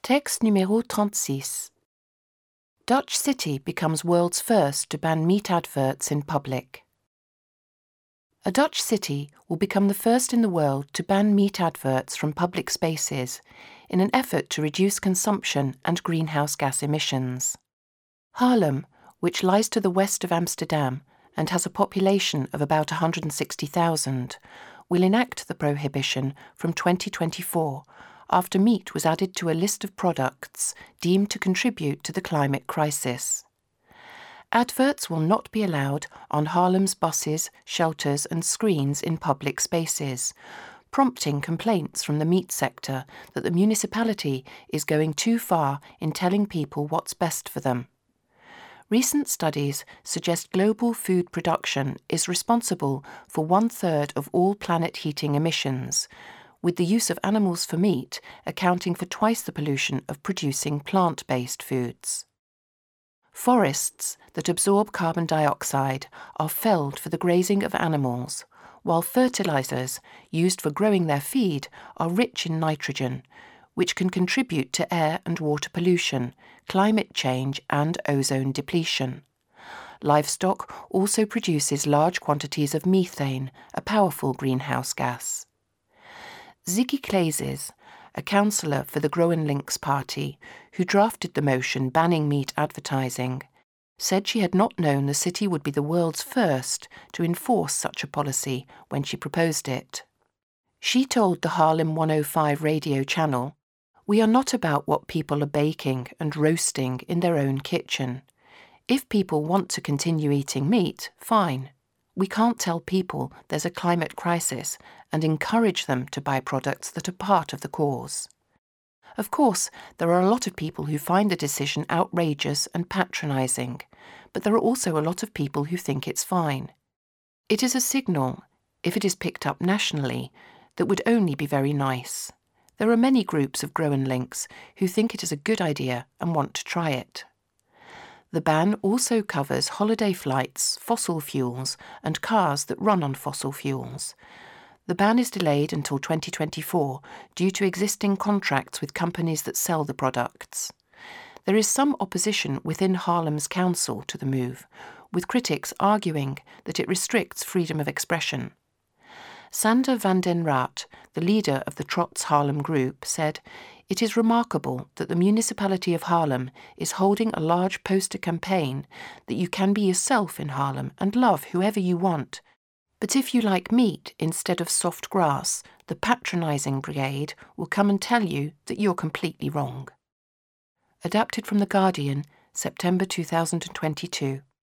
Texte numéro 36. Dutch city becomes world's first to ban meat adverts in public. A Dutch city will become the first in the world to ban meat adverts from public spaces in an effort to reduce consumption and greenhouse gas emissions. Haarlem, which lies to the west of Amsterdam and has a population of about 160,000, will enact the prohibition from 2024 after meat was added to a list of products deemed to contribute to the climate crisis. Adverts will not be allowed on Haarlem's buses, shelters and screens in public spaces, prompting complaints from the meat sector that the municipality is going too far in telling people what's best for them. Recent studies suggest global food production is responsible for 1/3 of all planet heating emissions, with the use of animals for meat accounting for twice the pollution of producing plant-based foods. Forests that absorb carbon dioxide are felled for the grazing of animals, while fertilizers used for growing their feed are rich in nitrogen, which can contribute to air and water pollution, climate change and ozone depletion. Livestock also produces large quantities of methane, a powerful greenhouse gas. Ziggy Claeses, a councillor for the GroenLinks party, who drafted the motion banning meat advertising, said she had not known the city would be the world's first to enforce such a policy when she proposed it. She told the Haarlem 105 radio channel, "We are not about what people are baking and roasting in their own kitchen. If people want to continue eating meat, fine. We can't tell people there's a climate crisis and encourage them to buy products that are part of the cause." Of course, there are a lot of people who find the decision outrageous and patronising, but there are also a lot of people who think it's fine. It is a signal, if it is picked up nationally, that would only be very nice. There are many groups of GroenLinks who think it is a good idea and want to try it. The ban also covers holiday flights, fossil fuels, and cars that run on fossil fuels. The ban is delayed until 2024 due to existing contracts with companies that sell the products. There is some opposition within Haarlem's council to the move, with critics arguing that it restricts freedom of expression. Sander van den Raat, the leader of the Trots Haarlem group, said, "It is remarkable that the municipality of Haarlem is holding a large poster campaign that you can be yourself in Haarlem and love whoever you want. But if you like meat instead of soft grass, the patronising brigade will come and tell you that you're completely wrong." Adapted from The Guardian, September 2022.